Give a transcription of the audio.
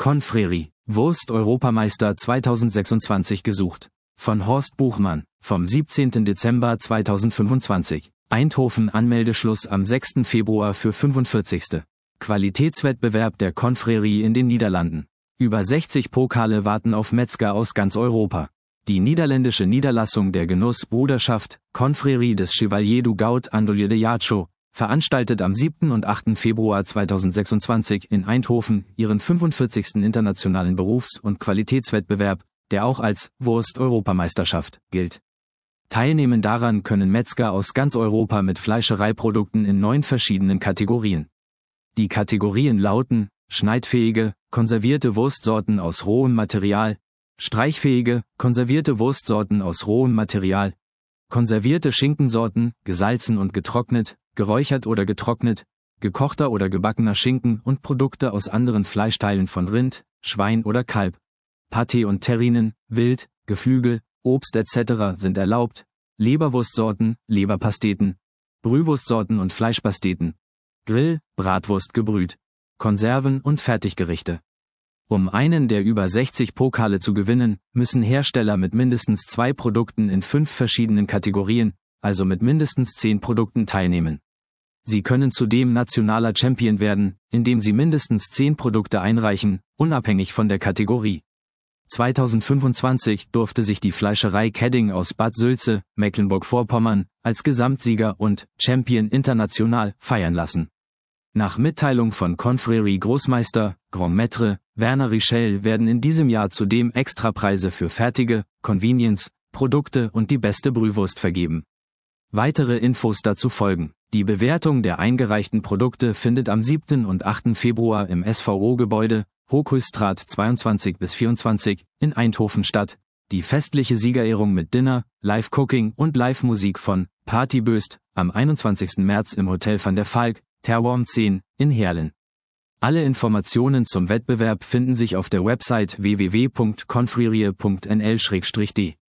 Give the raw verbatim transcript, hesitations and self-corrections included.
Confreri, Wurst-Europameister zweitausendsechsundzwanzig gesucht. Von Horst Buchmann, vom siebzehnten Dezember zweitausendfünfundzwanzig. Eindhoven Anmeldeschluss am sechsten Februar für fünfundvierzigsten Qualitätswettbewerb der Confreri in den Niederlanden. Über sechzig Pokale warten auf Metzger aus ganz Europa. Die niederländische Niederlassung der Genuss-Bruderschaft, Confreri des Chevalier du Goud Andolier de Yacho, veranstaltet am siebten und achten Februar zweitausendsechsundzwanzig in Eindhoven ihren fünfundvierzigsten internationalen Berufs- und Qualitätswettbewerb, der auch als Wurst-Europameisterschaft gilt. Teilnehmen daran können Metzger aus ganz Europa mit Fleischereiprodukten in neun verschiedenen Kategorien. Die Kategorien lauten: schneidfähige, konservierte Wurstsorten aus rohem Material, streichfähige, konservierte Wurstsorten aus rohem Material, konservierte Schinkensorten, gesalzen und getrocknet, geräuchert oder getrocknet, gekochter oder gebackener Schinken und Produkte aus anderen Fleischteilen von Rind, Schwein oder Kalb. Paté und Terrinen, Wild, Geflügel, Obst et cetera sind erlaubt, Leberwurstsorten, Leberpasteten, Brühwurstsorten und Fleischpasteten, Grill, Bratwurst gebrüht, Konserven und Fertiggerichte. Um einen der über sechzig Pokale zu gewinnen, müssen Hersteller mit mindestens zwei Produkten in fünf verschiedenen Kategorien, also mit mindestens zehn Produkten teilnehmen. Sie können zudem nationaler Champion werden, indem sie mindestens zehn Produkte einreichen, unabhängig von der Kategorie. zweitausendfünfundzwanzig durfte sich die Fleischerei Kedding aus Bad Sülze, Mecklenburg-Vorpommern, als Gesamtsieger und Champion international feiern lassen. Nach Mitteilung von Confreri Großmeister, Grand Maître, Werner Richel werden in diesem Jahr zudem Extrapreise für fertige, Convenience, Produkte und die beste Brühwurst vergeben. Weitere Infos dazu folgen. Die Bewertung der eingereichten Produkte findet am siebten und achten Februar im S V O-Gebäude, Hochhuisstraat zweiundzwanzig bis vierundzwanzig, in Eindhoven statt. Die festliche Siegerehrung mit Dinner, Live-Cooking und Live-Musik von Partyböst am einundzwanzigsten März im Hotel Van der Valk, Terworm zehn, in Heerlen. Alle Informationen zum Wettbewerb finden sich auf der Website w w w punkt confreri punkt n l slash d.